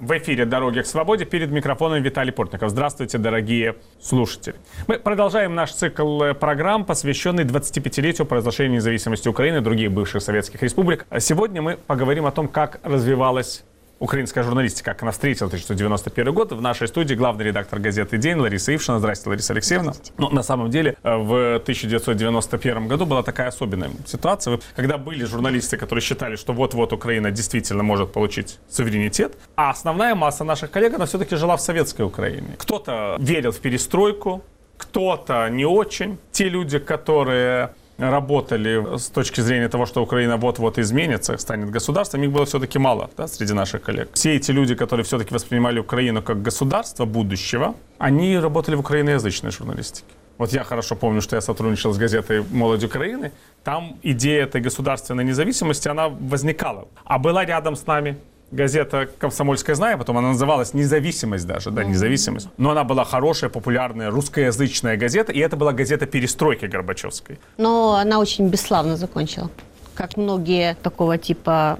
В эфире «Дороги к свободе», перед микрофоном Виталий Портников. Здравствуйте, дорогие слушатели. Мы продолжаем наш цикл программ, посвященный 25-летию провозглашения независимости Украины и других бывших советских республик. Сегодня мы поговорим о том, как развивалась украинская журналистика, как она встретила 1991 год. В нашей студии главный редактор газеты «День» Лариса Ившина. Здравствуйте, Лариса Алексеевна. Ну, на самом деле, в 1991 году была такая особенная ситуация, когда были журналисты, которые считали, что вот-вот Украина действительно может получить суверенитет, а основная масса наших коллег, она все-таки жила в советской Украине. Кто-то верил в перестройку, кто-то не очень. Те люди, которые работали с точки зрения того, что Украина вот-вот изменится, станет государством, их было все-таки мало, да, среди наших коллег. Все эти люди, которые все-таки воспринимали Украину как государство будущего, они работали в украиноязычной журналистике. Вот я хорошо помню, что я сотрудничал с газетой «Молодь Украины». Там идея этой государственной независимости, она возникала. А была рядом с нами газета «Комсомольская знамя», потом она называлась «Независимость» даже, да, «Независимость». Но она была хорошая, популярная, русскоязычная газета, и это была газета перестройки Горбачевской. Но она очень бесславно закончила. Как многие такого типа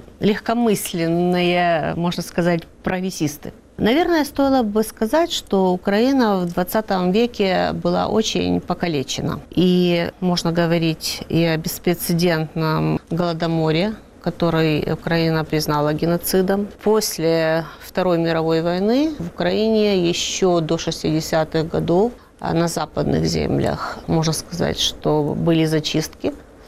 легкомысленные, можно сказать, прогрессисты. Наверное, стоило бы сказать, что Украина в 20 веке была очень покалечена. И можно говорить и о беспрецедентном голодоморе, который Украина признала геноцидом. После Второй мировой войны в Украине еще до 60-х годов на западных землях, можно сказать, что были зачистки,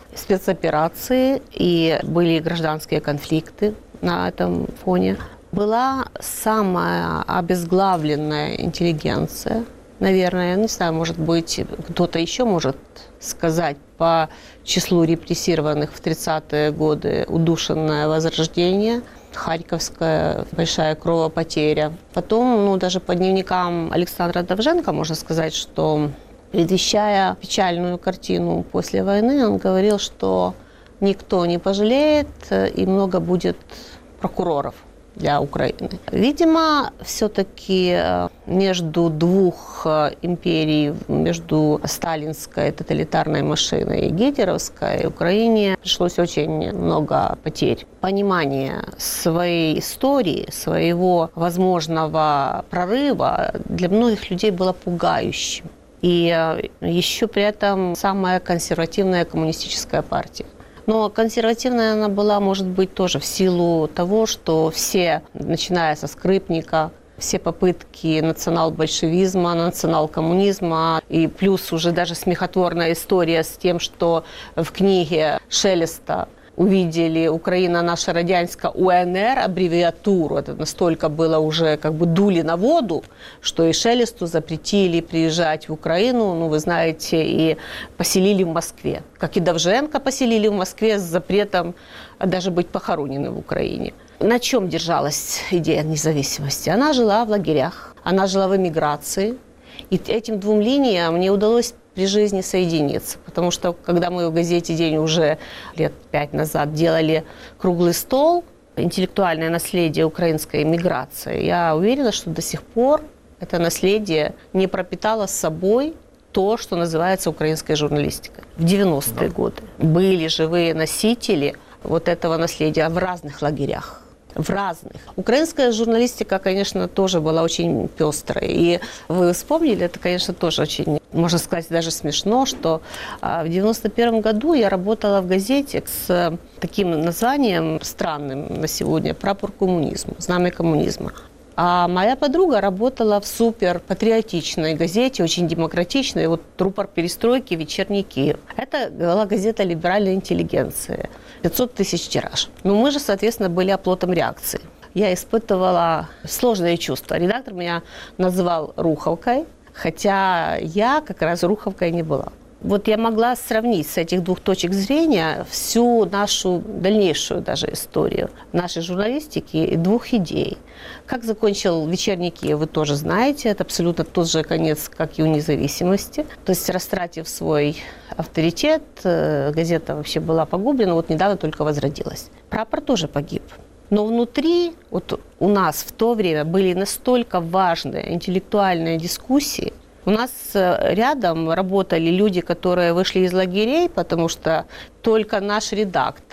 спецоперации и были гражданские конфликты на этом фоне. Была самая обезглавленная интеллигенция. Наверное, я не знаю, может быть, кто-то еще может сказать по числу репрессированных в 30-е годы удушенное возрождение, Харьковская большая кровопотеря. Потом, даже по дневникам Александра Довженко можно сказать, что, предвещая печальную картину после войны, он говорил, что никто не пожалеет и много будет прокуроров для Украины. Видимо, все-таки между двух империй, между сталинской тоталитарной машиной и гитлеровской, Украине пришлось очень много потерь. Понимание своей истории, своего возможного прорыва для многих людей было пугающим. И еще при этом самая консервативная коммунистическая партия. Но консервативная она была, может быть, тоже в силу того, что все, начиная со Скрипника, все попытки национал-большевизма, национал-коммунизма, и плюс уже даже смехотворная история с тем, что в книге Шелеста увидели «Украина наша радянська УНР», аббревиатуру. Это настолько было уже дули на воду, что и Шелесту запретили приезжать в Украину, вы знаете, и поселили в Москве. Как и Довженко поселили в Москве с запретом даже быть похороненным в Украине. На чем держалась идея независимости? Она жила в лагерях, она жила в эмиграции. И этим двум линиям мне удалось при жизни соединиться. Потому что, когда мы в газете «День» уже лет 5 назад делали круглый стол «Интеллектуальное наследие украинской эмиграции», я уверена, что до сих пор это наследие не пропитало с собой то, что называется украинской журналистикой. В 90-е годы были живые носители вот этого наследия в разных лагерях. В разных. Украинская журналистика, конечно, тоже была очень пестрой. И вы вспомнили, это, конечно, тоже очень, можно сказать, даже смешно, что в 91 году я работала в газете с таким названием странным на сегодня «Прапор коммунизма», «Знамя коммунизма». А моя подруга работала в суперпатриотичной газете, очень демократичной, рупор перестройки «Вечерний Киев». Это была газета либеральной интеллигенции. 500 тысяч тираж. Но мы же, соответственно, были оплотом реакции. Я испытывала сложные чувства. Редактор меня называл руховкой, хотя я как раз руховкой не была. Я могла сравнить с этих двух точек зрения всю нашу дальнейшую даже историю нашей журналистики и двух идей. Как закончил «Вечерний Киев», вы тоже знаете, это абсолютно тот же конец, как и у «Независимости». То есть, растратив свой авторитет, газета вообще была погублена, недавно только возродилась. «Прапор» тоже погиб. Но внутри, у нас в то время были настолько важные интеллектуальные дискуссии. У нас рядом работали люди, которые вышли из лагерей, потому что только наш редактор,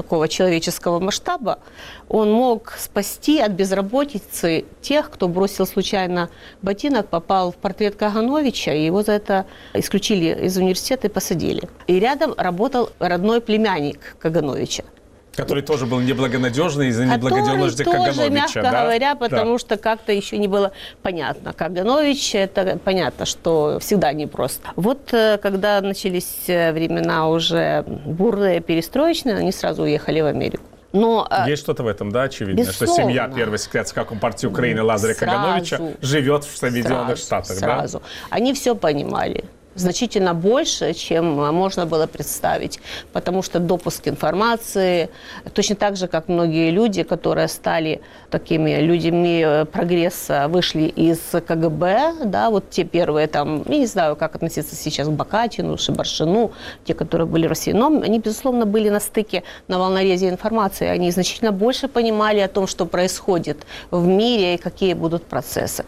такого человеческого масштаба, он мог спасти от безработицы тех, кто бросил случайно ботинок, попал в портрет Кагановича, и его за это исключили из университета и посадили. И рядом работал родной племянник Кагановича. Который тоже был неблагонадежный из-за неблагонадежности Кагановича. Тоже, мягко да? говоря, потому что как-то еще не было понятно. Каганович, это понятно, что всегда непросто. Вот когда начались времена уже бурные, перестроечные, они сразу уехали в Америку. Но, есть что-то в этом, да, очевидно, безусловно. Что семья первого секретаря Компартии Украины Лазаря Кагановича живет в Соединенных Штатах. Сразу. Да? Они все понимали. Значительно больше, чем можно было представить, потому что допуск информации, точно так же, как многие люди, которые стали такими людьми прогресса, вышли из КГБ, да, вот те первые там, я не знаю, как относиться сейчас к Бакатину, Шибаршину, те, которые были в России, но они, безусловно, были на стыке, на волнорезе информации, они значительно больше понимали о том, что происходит в мире и какие будут процессы,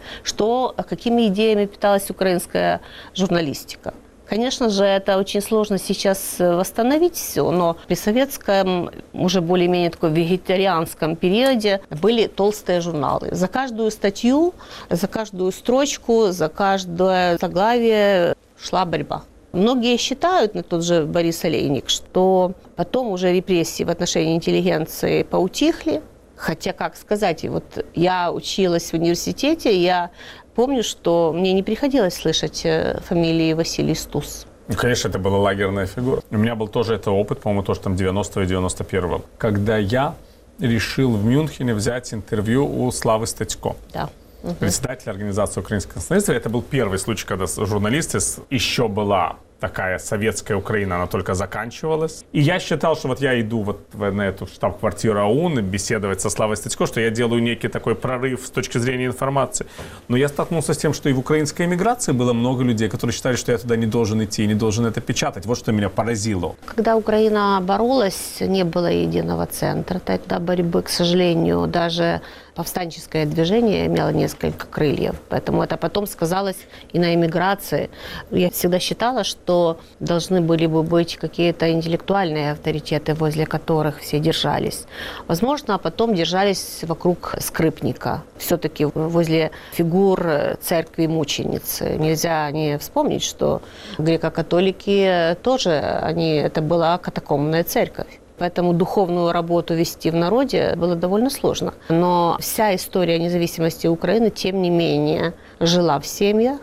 какими идеями питалась украинская журналистика. Конечно же, это очень сложно сейчас восстановить все, но при советском, уже более-менее такой вегетарианском периоде были толстые журналы. За каждую статью, за каждую строчку, за каждое заглавие шла борьба. Многие считают, тот же Борис Олейник, что потом уже репрессии в отношении интеллигенции поутихли. Хотя, как сказать, вот я училась в университете, я помню, что мне не приходилось слышать фамилии Василий Стус. Ну, конечно, это была лагерная фигура. У меня был тоже это опыт, по-моему, тоже там 90-го и 91-го, когда я решил в Мюнхене взять интервью у Славы Статько. Да. Председатель организации украинского национализма. Это был первый случай, когда журналисты еще была такая советская Украина, она только заканчивалась. И я считал, что вот я иду вот на эту штаб-квартиру ОУН беседовать со Славой Статько, что я делаю некий такой прорыв с точки зрения информации. Но я столкнулся с тем, что и в украинской эмиграции было много людей, которые считали, что я туда не должен идти, не должен это печатать. Вот что меня поразило. Когда Украина боролась, не было единого центра тогда борьбы, к сожалению, даже повстанческое движение имело несколько крыльев, поэтому это потом сказалось и на эмиграции. Я всегда считала, что должны были бы быть какие-то интеллектуальные авторитеты, возле которых все держались. Возможно, потом держались вокруг Скрипника, все-таки возле фигур церкви мученицы. Нельзя не вспомнить, что греко-католики тоже, это была катакомбная церковь. Поэтому духовную работу вести в народе было довольно сложно. Но вся история независимости Украины, тем не менее, жила в семьях,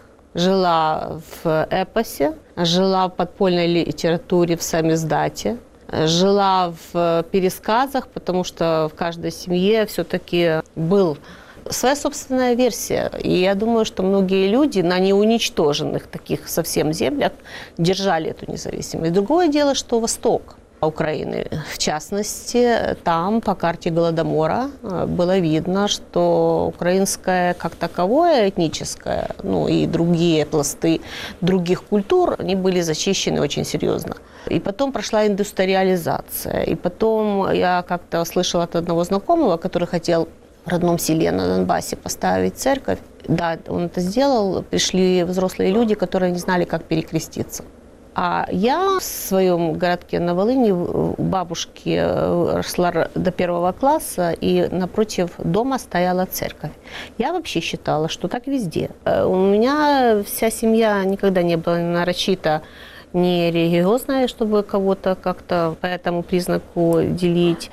жила в эпосе, жила в подпольной литературе, в самиздате, жила в пересказах, потому что в каждой семье все-таки был своя собственная версия. И я думаю, что многие люди на неуничтоженных таких совсем землях держали эту независимость. Другое дело, что Восток Украины, в частности, там по карте Голодомора было видно, что украинское как таковое, этническое, и другие пласты других культур, они были зачищены очень серьезно. И потом прошла индустриализация. И потом я как-то слышала от одного знакомого, который хотел в родном селе на Донбассе поставить церковь. Да, он это сделал. Пришли взрослые люди, которые не знали, как перекреститься. А я в своем городке на Волыни у бабушки росла до 1 класса, и напротив дома стояла церковь. Я вообще считала, что так везде. У меня вся семья никогда не была нарочито не религиозная, чтобы кого-то как-то по этому признаку делить.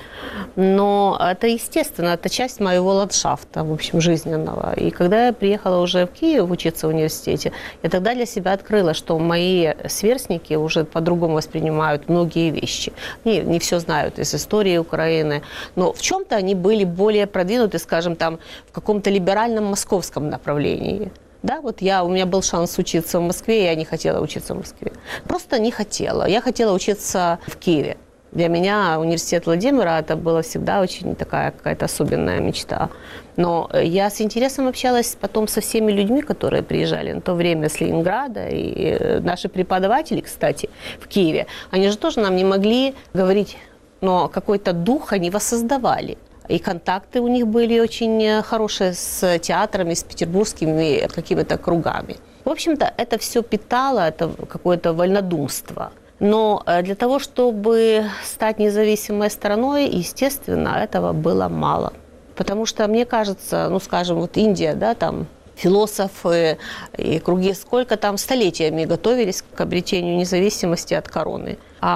Но это, естественно, это часть моего ландшафта, в общем, жизненного. И когда я приехала уже в Киев учиться в университете, я тогда для себя открыла, что мои сверстники уже по-другому воспринимают многие вещи. Не все знают из истории Украины, но в чем-то они были более продвинуты, скажем, там, в каком-то либеральном московском направлении. Да, вот у меня был шанс учиться в Москве, я не хотела учиться в Москве. Просто не хотела. Я хотела учиться в Киеве. Для меня университет Владимира это была всегда очень такая какая-то особенная мечта. Но я с интересом общалась потом со всеми людьми, которые приезжали на то время с Ленинграда. И наши преподаватели, кстати, в Киеве, они же тоже нам не могли говорить, но какой-то дух они воссоздавали. И контакты у них были очень хорошие с театрами, с петербургскими какими-то кругами. В общем-то, это все питало, это какое-то вольнодумство. Но для того, чтобы стать независимой страной, естественно, этого было мало. Потому что, мне кажется, ну, скажем, вот Индия, да, там философы и круги сколько там столетиями готовились к обретению независимости от короны.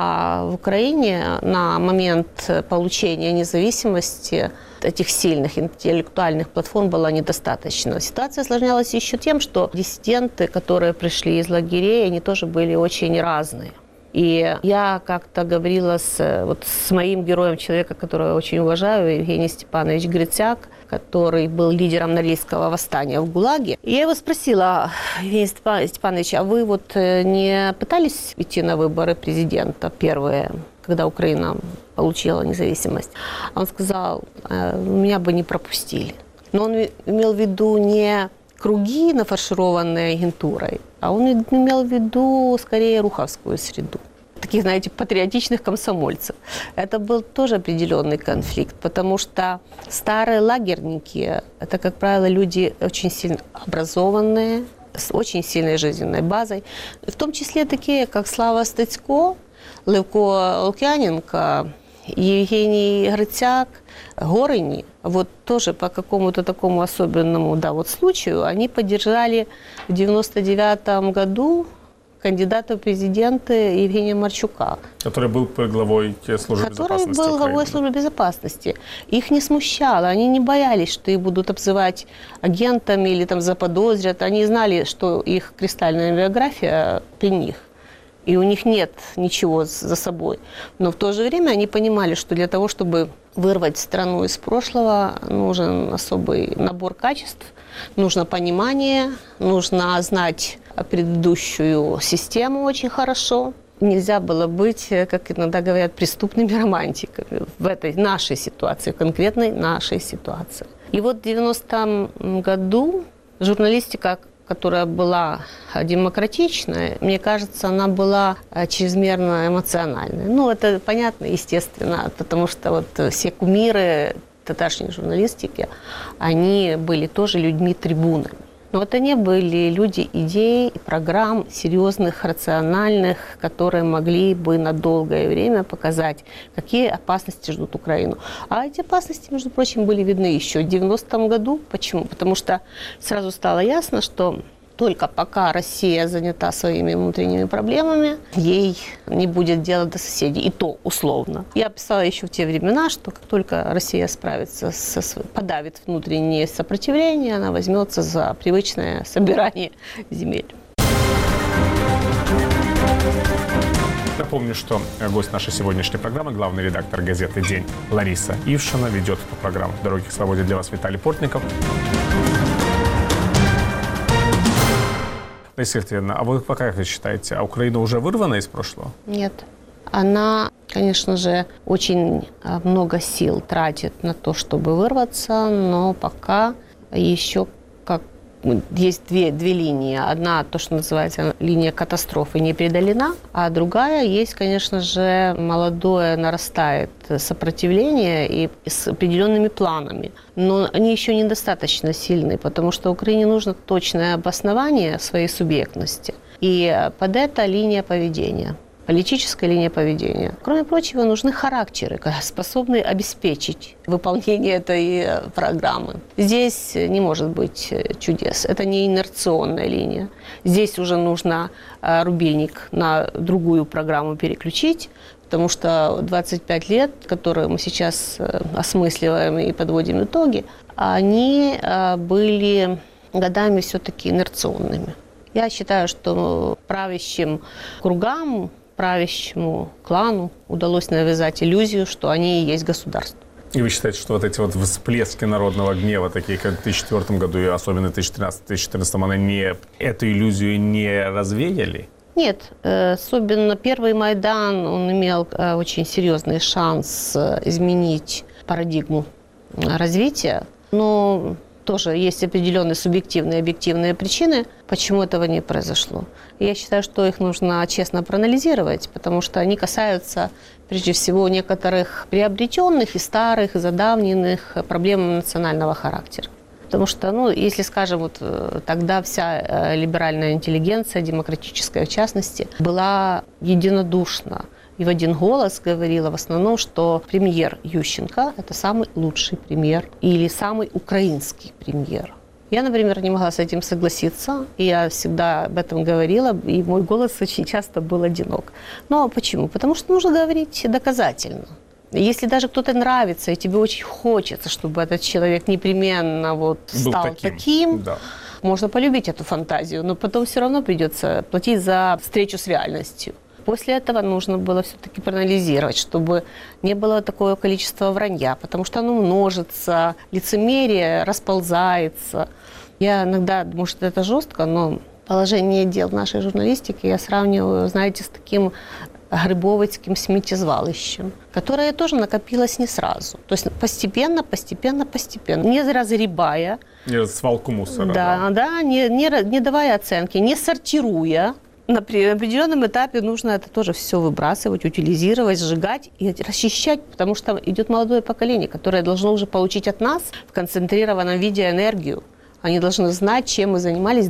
А в Украине на момент получения независимости этих сильных интеллектуальных платформ было недостаточно. Ситуация осложнялась еще тем, что диссиденты, которые пришли из лагерей, они тоже были очень разные. И я как-то говорила с моим героем, человека, которого я очень уважаю, Евгений Степанович Грицяк, который был лидером Норильского восстания в ГУЛАГе. И я его спросила: Евгений Степанович, а вы вот не пытались идти на выборы президента первые, когда Украина получила независимость? Он сказал: меня бы не пропустили. Но он имел в виду не круги, нафаршированные агентурой, а он имел в виду скорее руховскую среду. Таких, знаете, патриотичных комсомольцев. Это был тоже определенный конфликт, потому что старые лагерники – это, как правило, люди очень сильно образованные, с очень сильной жизненной базой, в том числе такие, как Слава Стецько, Левко Лук'яненко, Евгений Грицяк, Горыни. Вот тоже по какому-то такому особенному случаю они поддержали в 1999 году кандидата в президенты Евгения Марчука. Который был главой службы безопасности Который был главой службы безопасности. Их не смущало, они не боялись, что их будут обзывать агентами или там заподозрят. Они знали, что их кристальная биография при них. И у них нет ничего за собой. Но в то же время они понимали, что для того, чтобы вырвать страну из прошлого, нужен особый набор качеств, нужно понимание, нужно знать предыдущую систему очень хорошо. Нельзя было быть, как иногда говорят, преступными романтиками в этой нашей ситуации, конкретной нашей ситуации. И вот в 90-м году журналистика, которая была демократичная, мне кажется, она была чрезмерно эмоциональной. Ну, это понятно, естественно, потому что вот все кумиры татарской журналистики, они были тоже людьми-трибунами. Но вот они были люди идей и программ, серьезных, рациональных, которые могли бы на долгое время показать, какие опасности ждут Украину. А эти опасности, между прочим, были видны еще в 90-м году. Почему? Потому что сразу стало ясно, что только пока Россия занята своими внутренними проблемами, ей не будет дела до соседей. И то условно. Я писала еще в те времена, что как только Россия справится, подавит внутреннее сопротивление, она возьмется за привычное собирание земель. Напомню, что гость нашей сегодняшней программы, главный редактор газеты «День» Лариса Ившина, ведет эту программу. «Дороги к свободе» для вас Виталий Портников. Лариса Ильина, а вы как вы считаете, а Украина уже вырвана из прошлого? Нет. Она, конечно же, очень много сил тратит на то, чтобы вырваться, но пока еще есть две линии. Одна, то, что называется линия катастрофы, не преодолена, а другая есть, конечно же, молодое нарастает сопротивление и с определенными планами. Но они еще недостаточно сильны, потому что Украине нужно точное обоснование своей субъектности. И под это линия поведения. Политическая линия поведения. Кроме прочего, нужны характеры, способные обеспечить выполнение этой программы. Здесь не может быть чудес. Это не инерционная линия. Здесь уже нужно рубильник на другую программу переключить, потому что 25 лет, которые мы сейчас осмысливаем и подводим итоги, они были годами все-таки инерционными. Я считаю, что правящим кругам, правящему клану удалось навязать иллюзию, что они и есть государство. И вы считаете, что вот эти вот всплески народного гнева, такие как в 2004 году и особенно в 2013-2014, эту иллюзию не развеяли? Нет, особенно первый Майдан, он имел очень серьезный шанс изменить парадигму развития, но тоже есть определенные субъективные и объективные причины, почему этого не произошло. Я считаю, что их нужно честно проанализировать, потому что они касаются, прежде всего, некоторых приобретенных и старых, и задавненных проблем национального характера. Потому что, если, скажем, вот тогда вся либеральная интеллигенция, демократическая в частности, была единодушна и в один голос говорила в основном, что премьер Ющенко – это самый лучший премьер или самый украинский премьер. Я, например, не могла с этим согласиться, и я всегда об этом говорила, и мой голос очень часто был одинок. Но почему? Потому что нужно говорить доказательно. Если даже кто-то нравится, и тебе очень хочется, чтобы этот человек непременно стал таким, да. Можно полюбить эту фантазию, но потом все равно придется платить за встречу с реальностью. После этого нужно было все-таки проанализировать, чтобы не было такого количества вранья, потому что оно множится, лицемерие расползается. Я иногда, может, это жестко, но положение дел в нашей журналистике я сравниваю, знаете, с таким грибовицким сміттєзвалищем, которое тоже накопилось не сразу. То есть постепенно, не разгребая. Не свалку мусора. Да, не давая оценки, не сортируя. На определенном этапе нужно это тоже все выбрасывать, утилизировать, сжигать и расчищать, потому что идет молодое поколение, которое должно уже получить от нас в концентрированном виде энергию. Они должны знать, чем мы занимались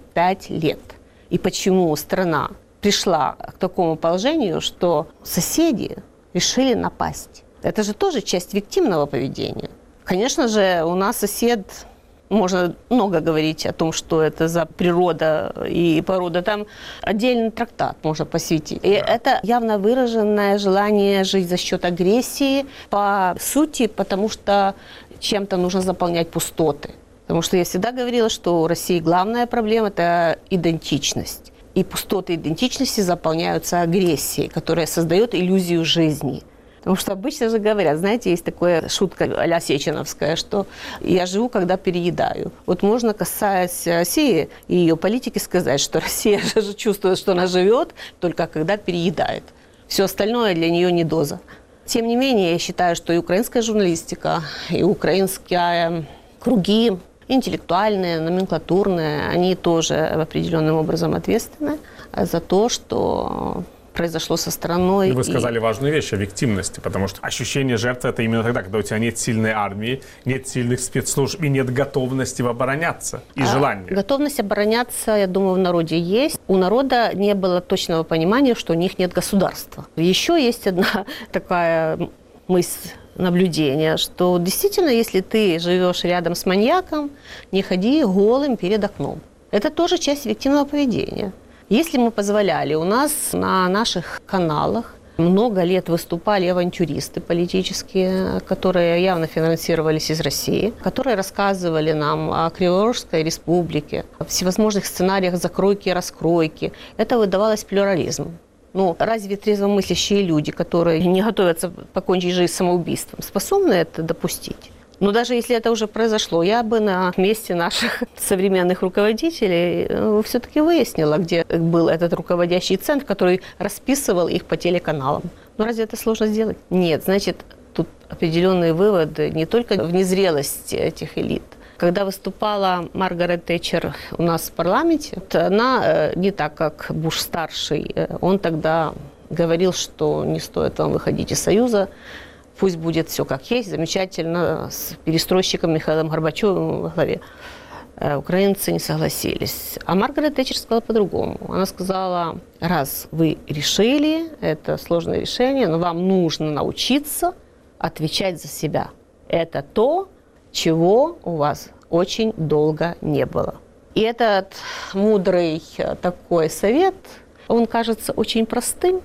25 лет и почему страна пришла к такому положению, что соседи решили напасть. Это же тоже часть виктимного поведения. Конечно же, у нас сосед, можно много говорить о том, что это за природа и порода. Там отдельный трактат можно посвятить. И это явно выраженное желание жить за счет агрессии по сути, потому что чем-то нужно заполнять пустоты. Потому что я всегда говорила, что у России главная проблема – это идентичность. И пустоты идентичности заполняются агрессией, которая создает иллюзию жизни. Потому что обычно же говорят, знаете, есть такая шутка а-ля сеченовская, что я живу, когда переедаю. Вот можно, касаясь России и ее политики, сказать, что Россия же чувствует, что она живет, только когда переедает. Все остальное для нее не доза. Тем не менее, я считаю, что и украинская журналистика, и украинские круги, интеллектуальные, номенклатурные, они тоже определенным образом ответственны за то, что произошло со страной. Вы сказали важную вещь о виктимности, потому что ощущение жертвы – это именно тогда, когда у тебя нет сильной армии, нет сильных спецслужб и нет готовности обороняться и желания. Готовность обороняться, я думаю, в народе есть. У народа не было точного понимания, что у них нет государства. Еще есть одна такая мысль, наблюдение, что действительно, если ты живешь рядом с маньяком, не ходи голым перед окном. Это тоже часть виктимного поведения. Если мы позволяли, у нас на наших каналах много лет выступали авантюристы политические, которые явно финансировались из России, которые рассказывали нам о Криворожской республике, о всевозможных сценариях закройки и раскройки. Это выдавалось плюрализм. Разве трезвомыслящие люди, которые не готовятся покончить жизнь самоубийством, способны это допустить? Но даже если это уже произошло, я бы на месте наших современных руководителей все-таки выяснила, где был этот руководящий центр, который расписывал их по телеканалам. Разве это сложно сделать? Нет, значит, тут определенные выводы не только в незрелости этих элит. Когда выступала Маргарет Тэтчер у нас в парламенте, она не так, как Буш-старший, он тогда говорил, что не стоит вам выходить из Союза, пусть будет все как есть, замечательно, с перестройщиком Михаилом Горбачевым во главе. Украинцы не согласились. А Маргарет Тэтчер сказала по-другому. Она сказала, раз вы решили, это сложное решение, но вам нужно научиться отвечать за себя. Это то, чего у вас очень долго не было. И этот мудрый такой совет, он кажется очень простым,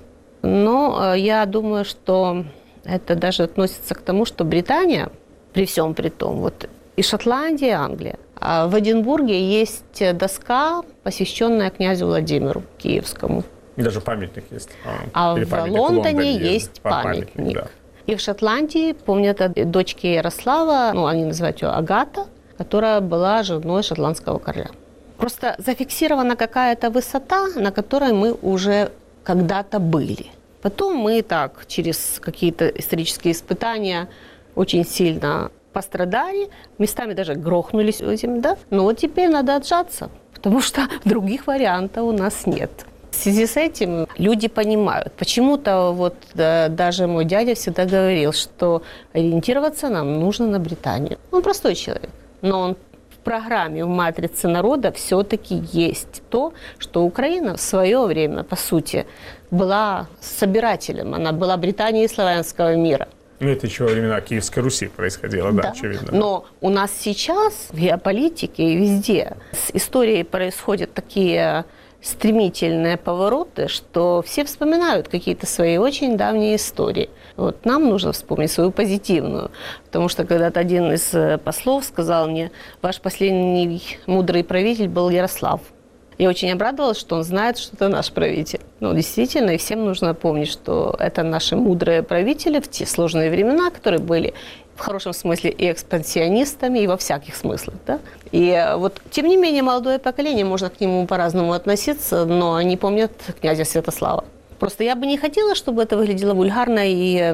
но я думаю, что это даже относится к тому, что Британия, при всем при том, и Шотландия, и Англия, а в Эдинбурге есть доска, посвященная князю Владимиру Киевскому. Даже памятник есть. А в Лондоне есть памятник. Да. И в Шотландии, помнят, дочки Ярослава, они называют ее Агата, которая была женой шотландского короля. Просто зафиксирована какая-то высота, на которой мы уже когда-то были. Потом мы так, через какие-то исторические испытания, очень сильно пострадали, местами даже грохнулись этим, да? Но теперь надо отжаться, потому что других вариантов у нас нет. В связи с этим люди понимают. Почему-то даже мой дядя всегда говорил, что ориентироваться нам нужно на Британию. Он простой человек, но он программе, в матрице народа все-таки есть то, что Украина в свое время, по сути, была собирателем. Она была Британией славянского мира. Ну, это еще во времена Киевской Руси происходило, да, очевидно. Но у нас сейчас в геополитике и везде с историей происходят такие стремительные повороты, что все вспоминают какие-то свои очень давние истории. Вот нам нужно вспомнить свою позитивную, потому что когда-то один из послов сказал мне: ваш последний мудрый правитель был Ярослав. Я очень обрадовалась, что он знает, что это наш правитель. Ну, действительно, и всем нужно помнить, что это наши мудрые правители в те сложные времена, которые были в хорошем смысле и экспансионистами, и во всяких смыслах. Да? И вот, тем не менее, молодое поколение, можно к нему по-разному относиться, но они помнят князя Святослава. Просто я бы не хотела, чтобы это выглядело вульгарной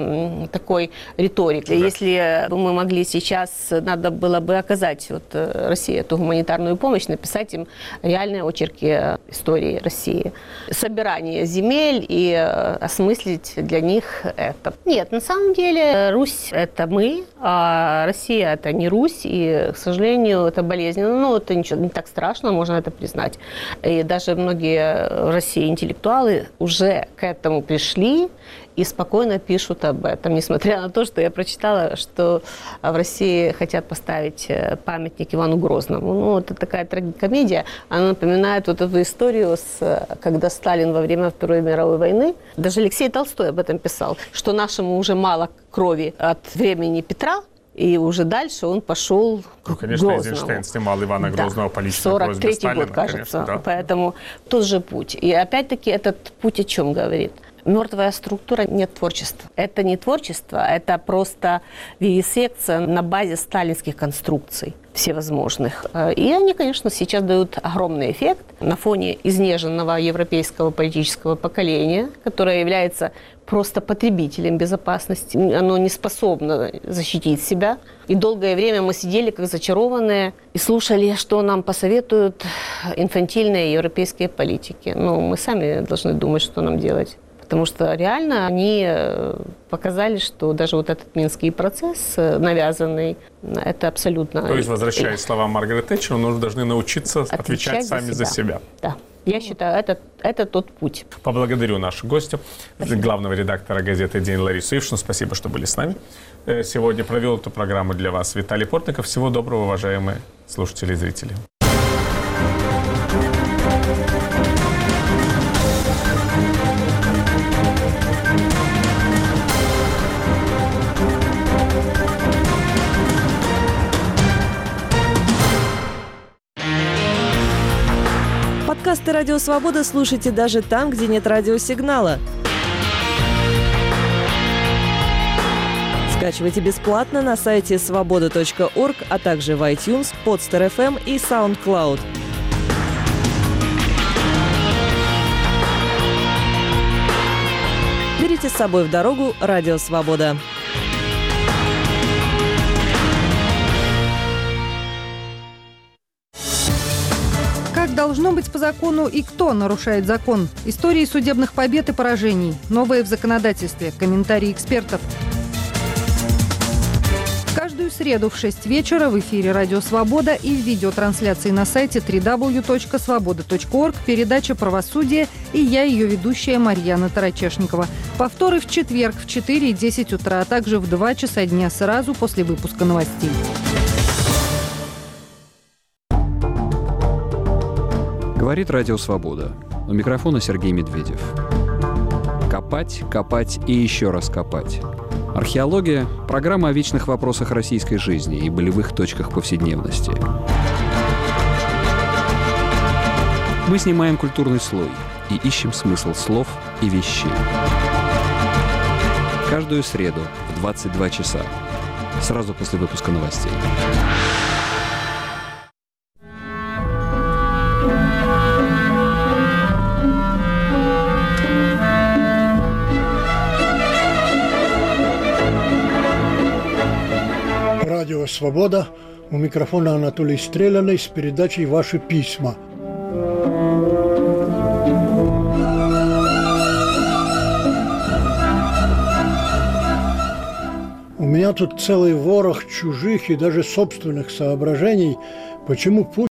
и такой риторикой. Да. Если бы мы могли сейчас, надо было бы оказать России эту гуманитарную помощь, написать им реальные очерки истории России. Собирание земель и осмыслить для них это. Нет, на самом деле Русь – это мы, а Россия – это не Русь. И, к сожалению, это болезненно. Но это ничего, не так страшно, можно это признать. И даже многие в России интеллектуалы уже к этому пришли и спокойно пишут об этом, несмотря на то, что я прочитала, что в России хотят поставить памятник Ивану Грозному. Ну, это такая трагикомедия. Она напоминает вот эту историю, когда Сталин во время Второй мировой войны, даже Алексей Толстой об этом писал, что нашему уже мало крови от времени Петра, и уже дальше он пошел к конечно, Эйзенштейн снимал Ивана Грозного по личной просьбе Сталина. 43-й год, кажется. Конечно, да. Поэтому тот же путь. И опять-таки этот путь о чем говорит? Мертвая структура, нет творчества. Это не творчество, это просто вивисекция на базе сталинских конструкций всевозможных. И они, конечно, сейчас дают огромный эффект на фоне изнеженного европейского политического поколения, которое является просто потребителем безопасности. Оно не способно защитить себя. И долгое время мы сидели как зачарованные и слушали, что нам посоветуют инфантильные европейские политики. Ну, мы сами должны думать, что нам делать. Потому что реально они показали, что даже вот этот Минский процесс навязанный, это абсолютно... То есть, возвращаясь к словам Маргарет Тэтчер, мы должны научиться отвечать сами за себя. Да. Я считаю, это тот путь. Поблагодарю нашу гостью, главного редактора газеты «День» Ларису Ившину. Спасибо, что были с нами. Сегодня провел эту программу для вас Виталий Портников. Всего доброго, уважаемые слушатели и зрители. Подкасты «Радио Свобода» слушайте даже там, где нет радиосигнала. Скачивайте бесплатно на сайте svoboda.org, а также в iTunes, Podster FM и SoundCloud. Берите с собой в дорогу «Радио Свобода». Как должно быть по закону и кто нарушает закон? Истории судебных побед и поражений. Новое в законодательстве. Комментарии экспертов. Каждую среду в 6 вечера в эфире «Радио Свобода» и в видеотрансляции на сайте www.svoboda.org передача «Правосудие» и я, ее ведущая Марьяна Тарачешникова. Повторы в четверг в 4 и 10 утра, а также в 2 часа дня сразу после выпуска новостей. Говорит «Радио Свобода». У микрофона Сергей Медведев. Копать, копать и еще раз копать. Археология – программа о вечных вопросах российской жизни и болевых точках повседневности. Мы снимаем культурный слой и ищем смысл слов и вещей. Каждую среду в 22 часа, сразу после выпуска новостей. Радио «Свобода». У микрофона Анатолий Стреляный с передачей «Ваши письма». У меня тут целый ворох чужих и даже собственных соображений Почему Путин